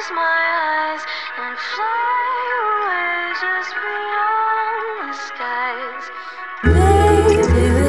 my eyes and fly away just beyond the skies. Maybe